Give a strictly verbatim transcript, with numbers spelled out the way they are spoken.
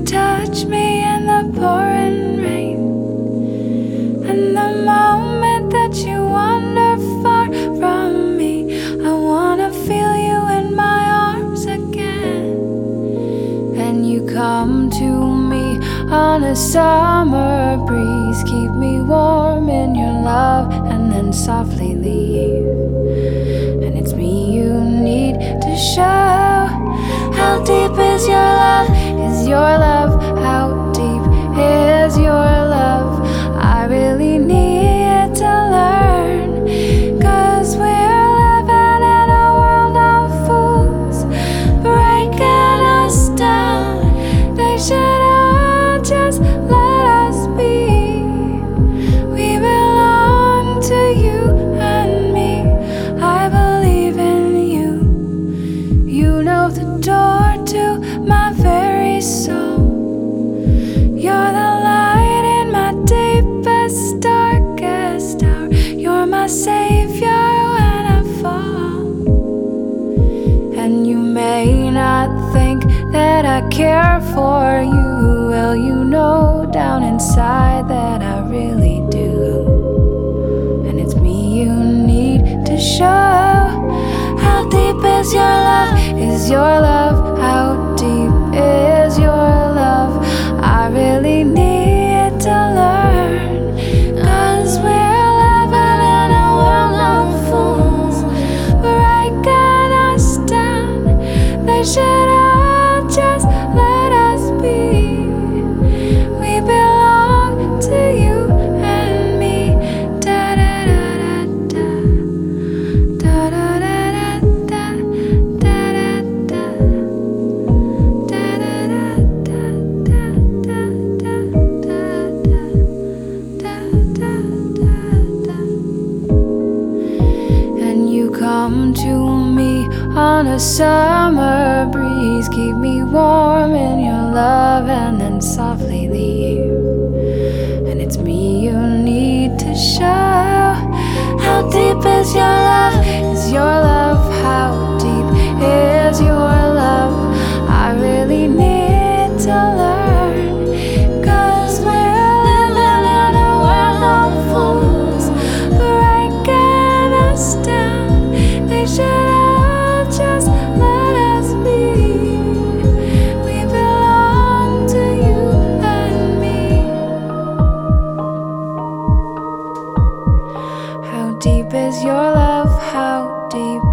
touch me in the pouring rain, and the moment that you wander far from me, I wanna feel you in my arms again. And you come to me on a summer breeze, keep me warm in your love, and then softly leave. And it's me you need to show. How deep is your love? Is your love? How deep is your love? I really need to learn, 'cause we're living in a world of fools, breaking us down. They should all just let us be. We belong to you and me. I believe in you. You know the door to my very soul. You're the light in my deepest, darkest hour. You're my savior when I fall. And you may not think that I care for you. Well, you know down inside that I really do. And it's me you need to show. How deep is your love? Is your love? How deep is your love? I really need to learn, 'cause we're living in a world of fools, breaking us down. They should all just let us be. We belong to you and me. Da da da da da da da da da da da. And you come to me on a summer breeze, keep me warm in your love, and then softly leave. And it's me you need to show. How deep is your love? Is your love? How deep is your love? I really need to learn, 'cause we're living in a world of fools, breaking us down. They should all just let us be. We belong to you and me. How deep is your love? How deep